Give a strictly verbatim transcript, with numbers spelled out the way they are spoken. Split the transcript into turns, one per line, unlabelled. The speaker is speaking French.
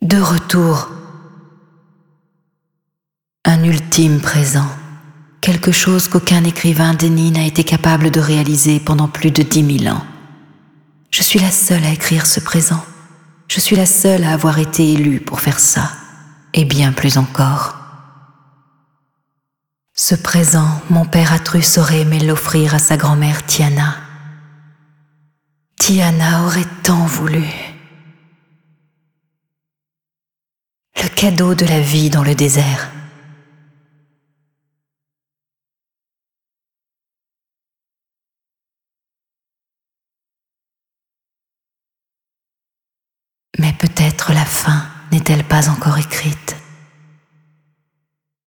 de retour. Un ultime présent, quelque chose qu'aucun écrivain déni n'a été capable de réaliser pendant plus de dix mille ans. Je suis la seule à écrire ce présent. Je suis la seule à avoir été élue pour faire ça, et bien plus encore. Ce présent, mon père Atrus aurait aimé l'offrir à sa grand-mère Tiana. Tiana aurait tant voulu. Le cadeau de la vie dans le désert. Mais peut-être la fin n'est-elle pas encore écrite.